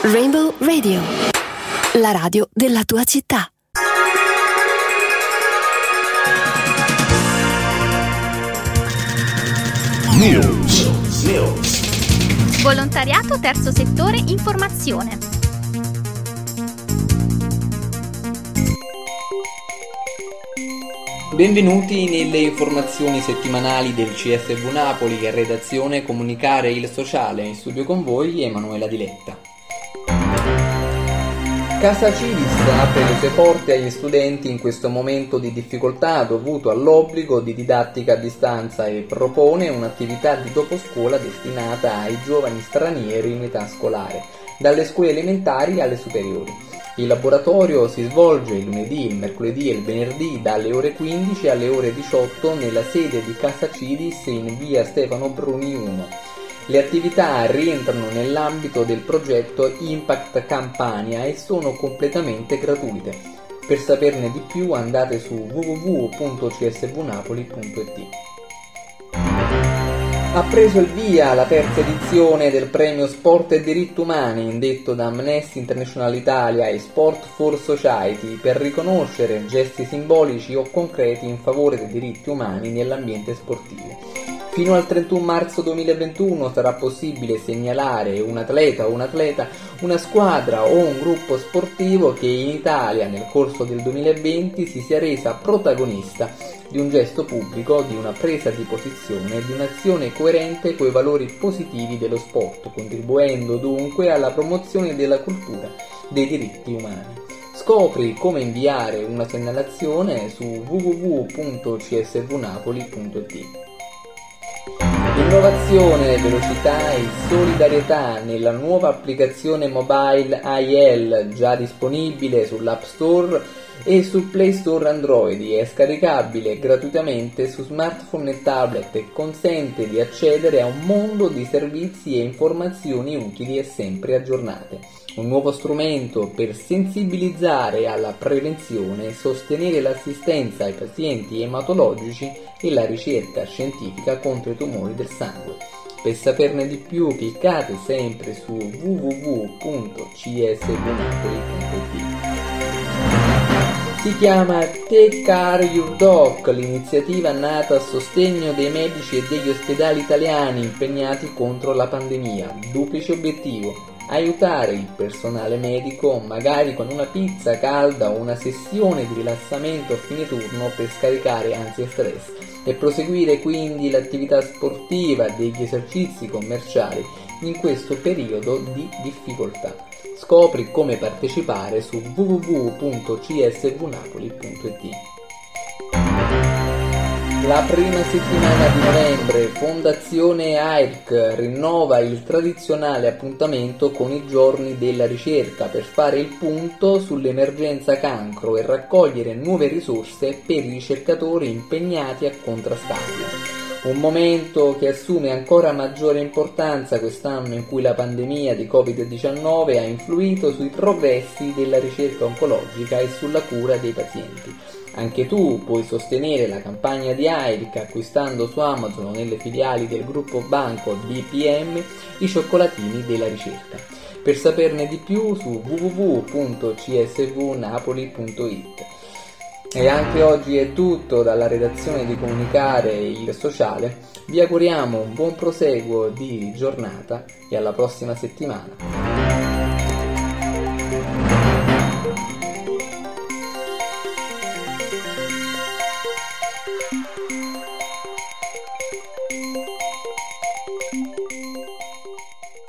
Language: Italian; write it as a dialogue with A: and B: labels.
A: Rainbow Radio, la radio della tua città.
B: News.
C: Volontariato terzo settore informazione.
D: Benvenuti nelle informazioni settimanali del CSV Napoli, a redazione Comunicare il Sociale. In studio con voi Emanuela Diletta. Casa Civis apre le sue porte agli studenti in questo momento di difficoltà dovuto all'obbligo di didattica a distanza e propone un'attività di doposcuola destinata ai giovani stranieri in età scolare, dalle scuole elementari alle superiori. Il laboratorio si svolge il lunedì, il mercoledì e il venerdì dalle ore 15 alle ore 18 nella sede di Casa Civis in via Stefano Bruni 1. Le attività rientrano nell'ambito del progetto Impact Campania e sono completamente gratuite. Per saperne di più andate su www.csvnapoli.it. Ha preso il via la terza edizione del premio Sport e Diritti Umani, indetto da Amnesty International Italia e Sport for Society, per riconoscere gesti simbolici o concreti in favore dei diritti umani nell'ambiente sportivo. Fino al 31 marzo 2021 sarà possibile segnalare un atleta o un'atleta, una squadra o un gruppo sportivo che in Italia nel corso del 2020 si sia resa protagonista di un gesto pubblico, di una presa di posizione, di un'azione coerente coi valori positivi dello sport, contribuendo dunque alla promozione della cultura dei diritti umani. Scopri come inviare una segnalazione su www.csvnapoli.it. Innovazione, velocità e solidarietà nella nuova applicazione mobile AIL, già disponibile sull'App Store e sul Play Store Android. È scaricabile gratuitamente su smartphone e tablet e consente di accedere a un mondo di servizi e informazioni utili e sempre aggiornate. Un nuovo strumento per sensibilizzare alla prevenzione, sostenere l'assistenza ai pazienti ematologici e la ricerca scientifica contro i tumori del sangue. Per saperne di più cliccate sempre su www.csvnapoli.it. Si chiama Take Care Your Doc, l'iniziativa nata a sostegno dei medici e degli ospedali italiani impegnati contro la pandemia. Duplice obiettivo: aiutare il personale medico, magari con una pizza calda o una sessione di rilassamento a fine turno per scaricare ansia e stress, e proseguire quindi l'attività sportiva degli esercizi commerciali in questo periodo di difficoltà. Scopri come partecipare su www.csvnapoli.it. La prima settimana di novembre Fondazione AIRC rinnova il tradizionale appuntamento con i giorni della ricerca per fare il punto sull'emergenza cancro e raccogliere nuove risorse per i ricercatori impegnati a contrastarla. Un momento che assume ancora maggiore importanza quest'anno in cui la pandemia di Covid-19 ha influito sui progressi della ricerca oncologica e sulla cura dei pazienti. Anche tu puoi sostenere la campagna di AIRC acquistando su Amazon o nelle filiali del gruppo banco BPM i cioccolatini della ricerca. Per saperne di più su www.csvnapoli.it. E anche oggi è tutto dalla redazione di Comunicare il Sociale. Vi auguriamo un buon proseguo di giornata e alla prossima settimana.